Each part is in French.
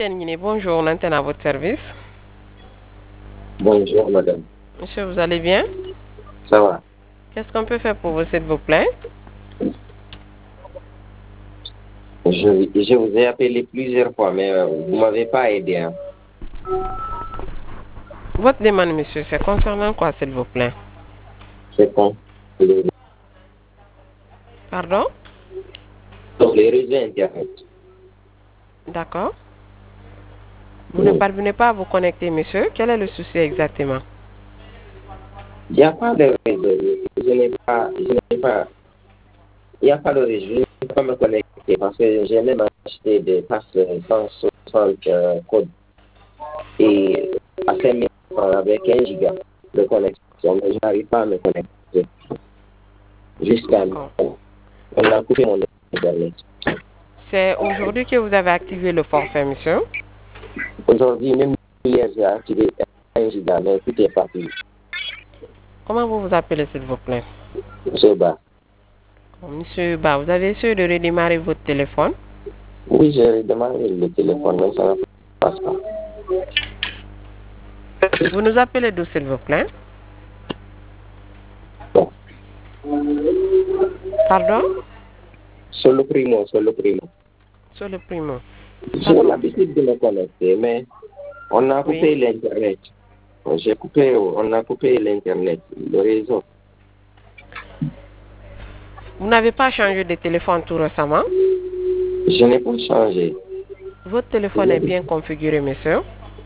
Bonjour, on antenne à votre service. Bonjour, madame. Monsieur, vous allez bien? Ça va? Qu'est-ce qu'on peut faire pour vous, s'il vous plaît? Je vous ai appelé plusieurs fois, mais vous ne m'avez pas aidé. Hein. Votre demande, monsieur, c'est concernant quoi, s'il vous plaît? C'est con. Pardon? Sur les réseaux Internet. D'accord. Vous ne parvenez pas à vous connecter, monsieur? Quel est le souci exactement? Il n'y a pas de réseau. Il n'y a pas de réseau. Je ne peux pas me connecter parce que j'ai même acheté des passes 160 codes et à 5000 francs avec 1 giga de connexion. Mais je n'arrive pas à me connecter. Jusqu'à maintenant. On a coupé mon Internet. C'est aujourd'hui que vous avez activé le forfait, monsieur? Aujourd'hui, même hier, j'ai activé 1 giga, mais tout est parti. Comment vous vous appelez, s'il vous plaît? Monsieur Ba. Monsieur Ba, vous avez essayé de redémarrer votre téléphone? Oui, j'ai redémarré le téléphone, mais ça ne passe pas. Vous nous appelez d'où, s'il vous plaît? Bon. Pardon? Sur le primo. Sur le primo. J'ai l'habitude de me connecter, mais on a coupé l'Internet. On a coupé l'Internet, le réseau. Vous n'avez pas changé de téléphone tout récemment? Je n'ai pas changé. Votre téléphone est bien configuré, monsieur.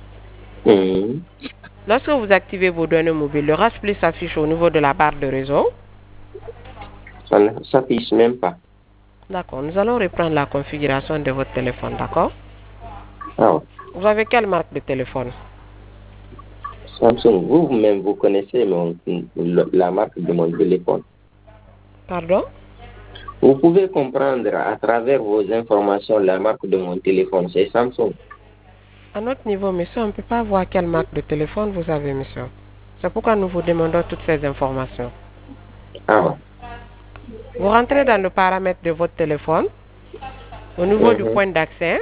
Lorsque vous activez vos données mobiles, le RAS Plus s'affiche au niveau de la barre de réseau. Ça ne s'affiche même pas. D'accord, nous allons reprendre la configuration de votre téléphone, d'accord? Ah. Vous avez quelle marque de téléphone? Samsung, vous-même, vous connaissez la marque de mon téléphone. Pardon? Vous pouvez comprendre à travers vos informations la marque de mon téléphone, c'est Samsung. À notre niveau, monsieur, on ne peut pas voir quelle marque de téléphone vous avez, monsieur. C'est pourquoi nous vous demandons toutes ces informations. Ah. Vous rentrez dans le paramètre de votre téléphone, au niveau du point d'accès.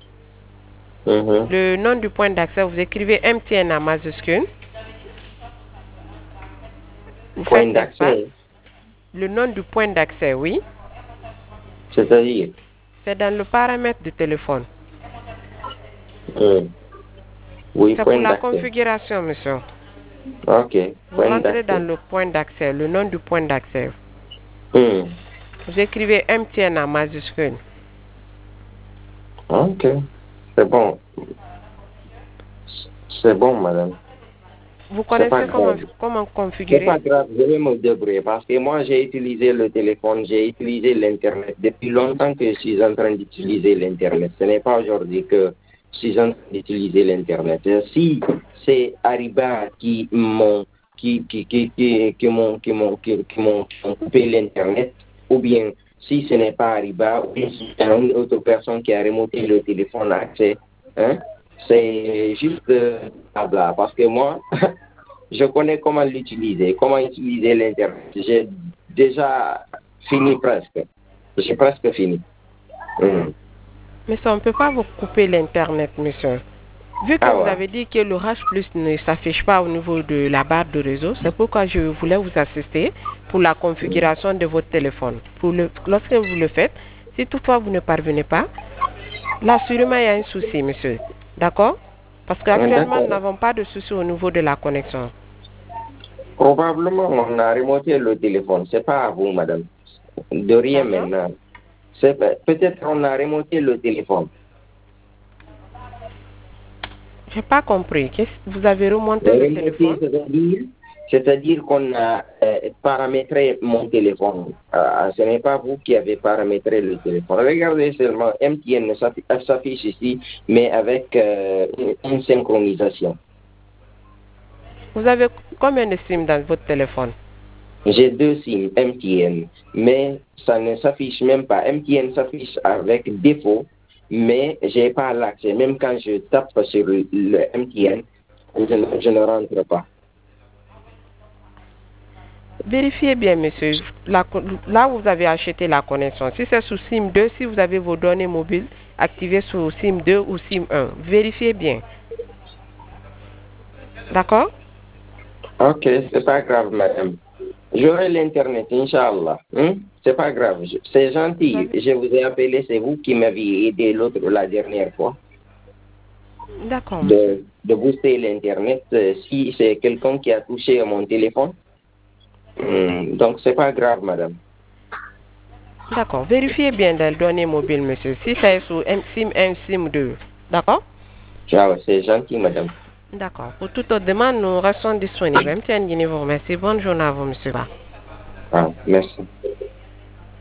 Le nom du point d'accès, vous écrivez MTN en majuscule. Vous point faites d'accès. Le nom du point d'accès, oui. C'est-à-dire? C'est dans le paramètre du téléphone. Oui, c'est pour la configuration, monsieur. Ok. Vous rentrez dans le point d'accès, le nom du point d'accès. Vous écrivez MTN en majuscule. Ok. C'est bon. C'est bon, madame. Vous connaissez comment configurer? C'est pas grave, je vais me débrouiller parce que moi j'ai utilisé le téléphone, j'ai utilisé l'Internet. Depuis longtemps que je suis en train d'utiliser l'Internet. Ce n'est pas aujourd'hui que je suis en train d'utiliser l'Internet. Si c'est Ariba qui m'ont coupé l'Internet, ou bien si ce n'est pas Ariba, ou bien si c'est une autre personne qui a remonté le téléphone accès, hein, c'est juste blabla. Parce que moi, je connais comment l'utiliser, comment utiliser l'Internet. J'ai déjà fini presque. J'ai presque fini. Mais ça, on ne peut pas vous couper l'Internet, monsieur. Vu que vous avez dit que le H Plus ne s'affiche pas au niveau de la barre de réseau, c'est pourquoi je voulais vous assister pour la configuration de votre téléphone. Lorsque vous le faites, si toutefois vous ne parvenez pas, là, sûrement il y a un souci, monsieur. D'accord? Parce qu'actuellement, nous n'avons pas de souci au niveau de la connexion. Probablement, on a remonté le téléphone. C'est pas à vous, madame. De rien maintenant. Peut-être on a remonté le téléphone. J'ai pas compris. Vous avez remonté le téléphone? C'est-à-dire qu'on a paramétré mon téléphone. Ce n'est pas vous qui avez paramétré le téléphone. Regardez seulement, MTN s'affiche ici, mais avec une synchronisation. Vous avez combien de SIM dans votre téléphone? J'ai 2 SIM MTN, mais ça ne s'affiche même pas. MTN s'affiche avec défaut, mais je n'ai pas l'accès. Même quand je tape sur le MTN, je ne rentre pas. Vérifiez bien, monsieur. Là où vous avez acheté la connexion, si c'est sous SIM 2, si vous avez vos données mobiles activées sous SIM 2 ou SIM 1, vérifiez bien. D'accord? Ok, c'est pas grave, madame. J'aurai l'Internet, Inch'Allah. C'est pas grave. C'est gentil. Je vous ai appelé, c'est vous qui m'avez aidé la dernière fois D'accord, monsieur. de booster l'Internet. Si c'est quelqu'un qui a touché à mon téléphone, donc c'est pas grave, madame. D'accord. Vérifiez bien les données mobiles, monsieur. Si c'est sous SIM 1, SIM 2. D'accord? Ciao, c'est gentil, madame. D'accord. Pour toute autre demande, nous restons disponibles. MTN Guinée vous remercie. Bonne journée à vous, monsieur. Ah, merci.